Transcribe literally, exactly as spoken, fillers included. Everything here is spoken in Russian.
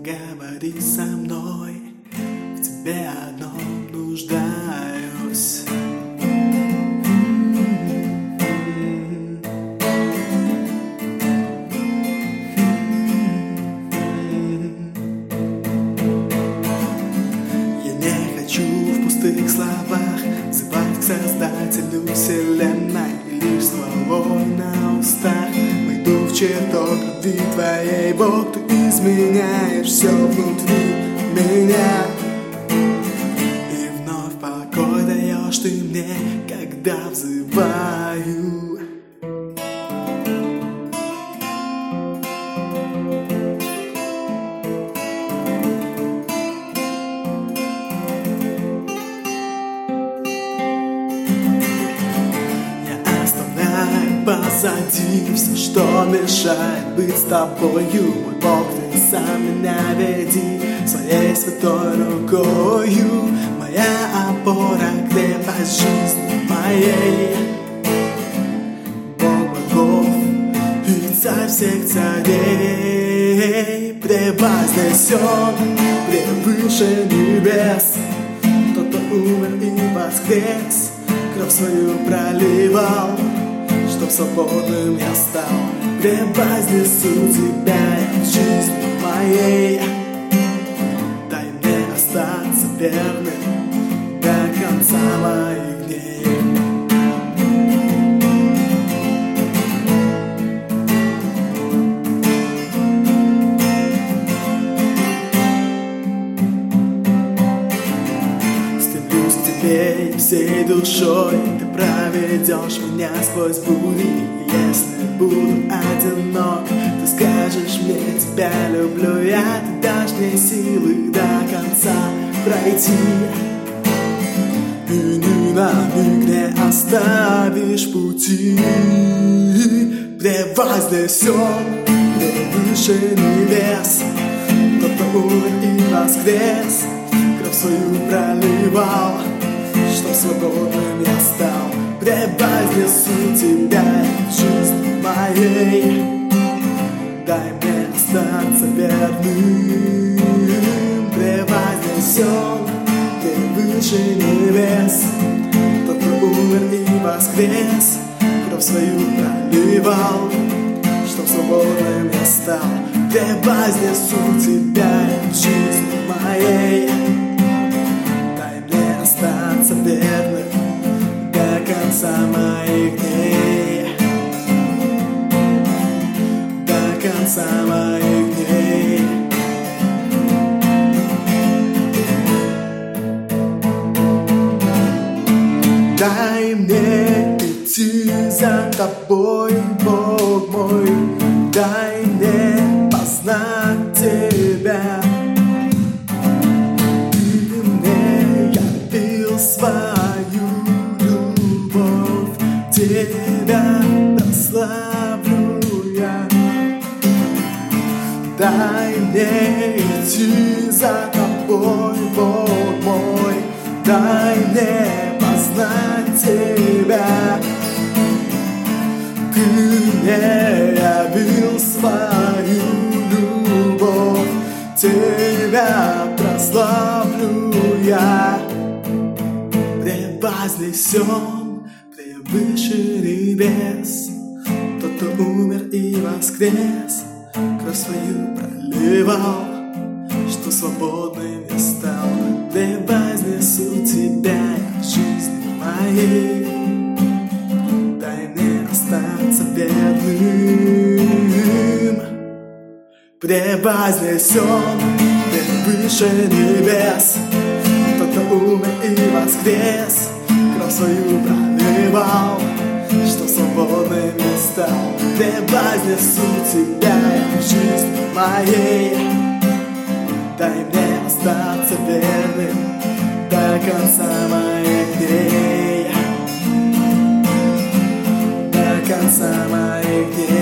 поговори со мной, в тебе одном нуждаюсь. Я не хочу в пустых словах взывать к Создателю вселенной, и лишь словой на устах войду в чертог любви твоей. Бог, ты изменяешь все внутри меня, и вновь покой даешь ты мне, когда взываю. Позади все, что мешает быть с тобою. Мой Бог, ты сам меня веди своей святой рукою. Моя опора, крепость жизни моей. Бог богов и царь всех царей, превознесен превыше небес. Кто-то умер и воскрес, кровь свою проливал, чтоб свободным я стал. Превознесу тебя в жизни моей. Дай мне остаться верным до конца моих дней. Стремлюсь к тебе всей душой, ты проведешь меня сквозь бури. Если буду одинок, ты скажешь мне: тебя люблю я. Ты дашь мне силы до конца пройти, и ни на миг не оставишь пути. Превознесен превыше небес. Кто-то умер и воскрес, кровь свою проливал, чтоб свободным я стал. Превознесу тебя в жизни моей. Дай мне остаться верным. Превознесен превыше небес. Кто-то умер и воскрес, кровь свою проливал, чтоб свободным я стал. Превознесу тебя в жизни моей. Дай мне остаться верным до конца моих дней. До конца моих дней. Дай мне идти за тобой, Бог мой. Дай мне познать тебя. Ты мне явил свою любовь, тебя прославлю я. Дай мне идти за тобой, Бог мой. Дай мне познать тебя. Ты мне явил свою любовь, тебя прославлю я. Превознесен превыше небес. Кто-то умер и воскрес, кровь свою проливал, что свободным я стал. Превознесу тебя в жизни моей. Дай мне остаться верным. Превознесен превыше небес. Кто-то умер и воскрес, кровь свою проливал, что свободным я стал. Превознесу тебя в жизни моей. Дай мне остаться верным до конца моих дней. До конца моих дней.